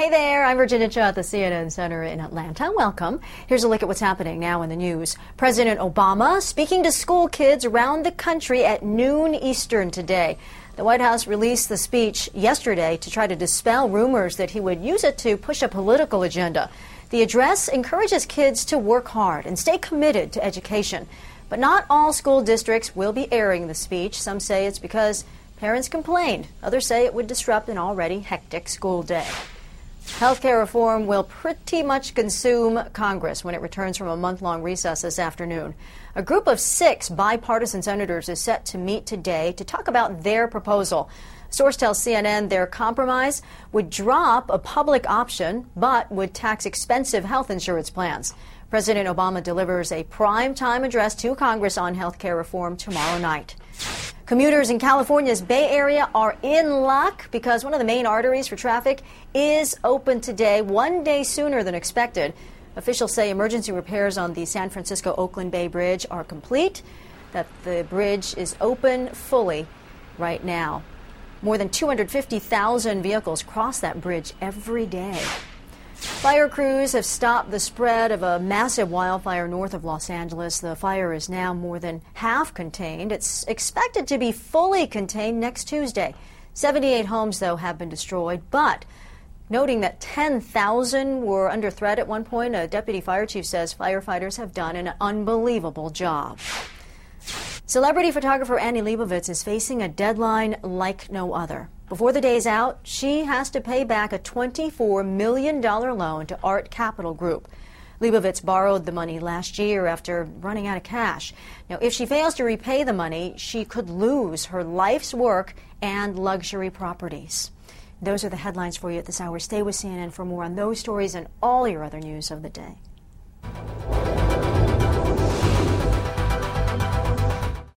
Hey there, I'm Virginia Cho at the CNN Center in Atlanta. Welcome. Here's a look at what's happening now in the news. President Obama speaking to school kids around the country at noon Eastern today. The White House released the speech yesterday to try to dispel rumors that he would use it to push a political agenda. The address encourages kids to work hard and stay committed to education. But not all school districts will be airing the speech. Some say it's because parents complained. Others say it would disrupt an already hectic school day. Healthcare reform will pretty much consume Congress when it returns from a month-long recess this afternoon. A group of 6 bipartisan senators is set to meet today to talk about their proposal. A source tells CNN their compromise would drop a public option, but would tax expensive health insurance plans. President Obama delivers a prime-time address to Congress on healthcare reform tomorrow night. Commuters in California's Bay Area are in luck because one of the main arteries for traffic is open today, one day sooner than expected. Officials say emergency repairs on the San Francisco-Oakland Bay Bridge are complete, that the bridge is open fully right now. More than 250,000 vehicles cross that bridge every day. Fire crews have stopped the spread of a massive wildfire north of Los Angeles. The fire is now more than half contained. It's expected to be fully contained next Tuesday. 78 homes, though, have been destroyed, but noting that 10,000 were under threat at one point, a deputy fire chief says firefighters have done an unbelievable job. Celebrity photographer Annie Leibovitz is facing a deadline like no other. Before the day's out, she has to pay back a $24 million loan to Art Capital Group. Leibovitz borrowed the money last year after running out of cash. Now, if she fails to repay the money, she could lose her life's work and luxury properties. Those are the headlines for you at this hour. Stay with CNN for more on those stories and all your other news of the day.